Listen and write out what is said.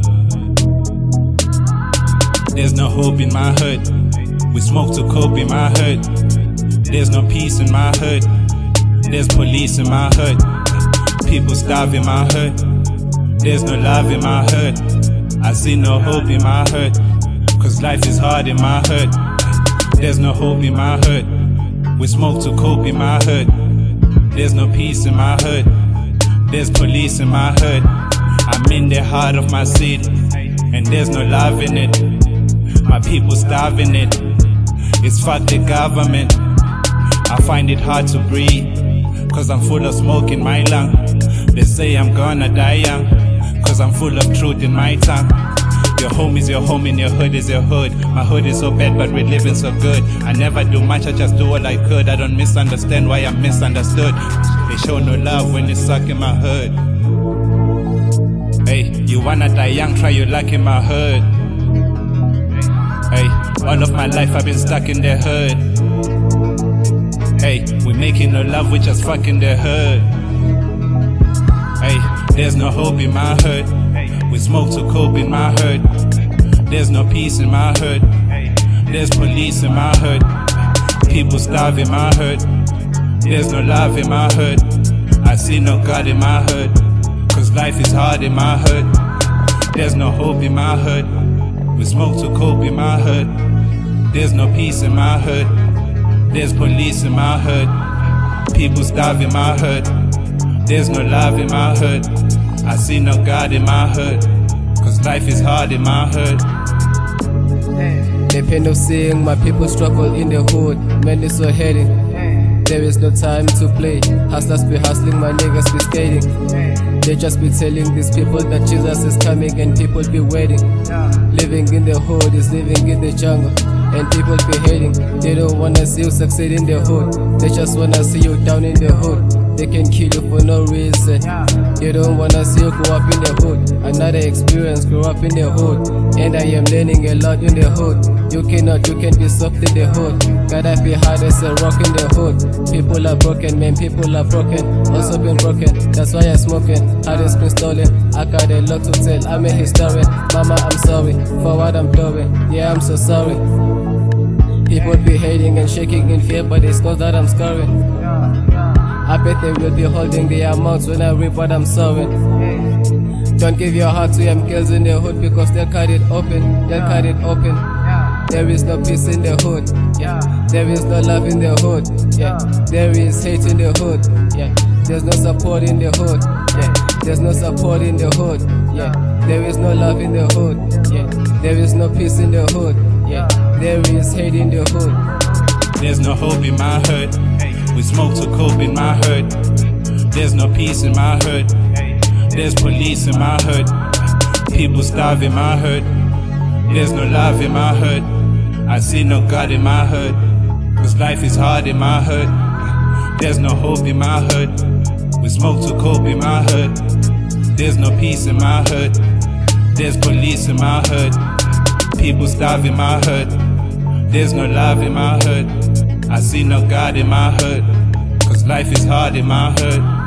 hood. There's no hope in my hood. We smoke to cope in my hood. There's no peace in my hood. There's police in my hood. People starve in my hood. There's no love in my hood. I see no hope in my hood. Cause life is hard in my hood. There's no hope in my hood. We smoke to cope in my hood. There's no peace in my hood. There's police in my hood. I'm in the heart of my city, and there's no love in it. My people starving it. It's fuck the government. I find it hard to breathe, cause I'm full of smoke in my lung. They say I'm gonna die young, cause I'm full of truth in my tongue. Your home is your home and your hood is your hood. My hood is so bad but we're living so good. I never do much, I just do all I could. I don't misunderstand why I'm misunderstood. They show no love when they suck in my hood. Hey, you wanna die young, try your luck in my hood. Hey, all of my life I've been stuck in the hood. Hey, we making no love, we just fucking the hood. Hey, there's no hope in my hood. We smoke to cope in my hood. There's no peace in my hood. There's police in my hood. People starve in my hood. There's no love in my hood. I see no God in my hood. Cause life is hard in my hood. There's no hope in my hood. We smoke to cope in my hood. There's no peace in my hood. There's police in my hood. People starve in my hood. There's no love in my hood. I see no God in my hood. Cause life is hard in my hood. The pain of seeing my people struggle in the hood, man is so heading. There is no time to play. Hustlers be hustling, my niggas be skating. They just be telling these people that Jesus is coming and people be waiting. Living in the hood is living in the jungle, and people be hating. They don't wanna see you succeed in the hood. They just wanna see you down in the hood. They can kill you for no reason. They don't wanna see you grow up in the hood. Another experience, grow up in the hood. And I am learning a lot in the hood. You can't be soft in the hood. Gotta be hard as a rock in the hood. People are broken, man, people are broken. Also been broken, that's why I'm smoking. Heart has been stolen, I got a lot to tell. I'm a historian, mama I'm sorry for what I'm doing. Yeah, I'm so sorry. People be hating and shaking in fear, but it's not that I'm scoring. I bet they will be holding their mouths when I rip what I'm sowing. Don't give your heart to them girls in the hood, because they'll cut it open, they'll cut it open. There is no peace in the hood, yeah. There is no love in the hood, yeah. There is hate in the hood, yeah. There's no support in the hood, yeah. There's no support in the hood, yeah. There is no love in the hood, yeah. There is no peace in the hood, yeah. There is hate in the hood. There's no hope in my hood. We smoke to cope in my hood. There's no peace in my hood. There's police in my hood. People starve in my hood. There's no love in my hood. I see no God in my hood. Cause life is hard in my hood. There's no hope in my hood. We smoke to cope in my hood. There's no peace in my hood. There's police in my hood. People starve in my hood. There's no love in my hood. I see no God in my hood. Cause life is hard in my hood.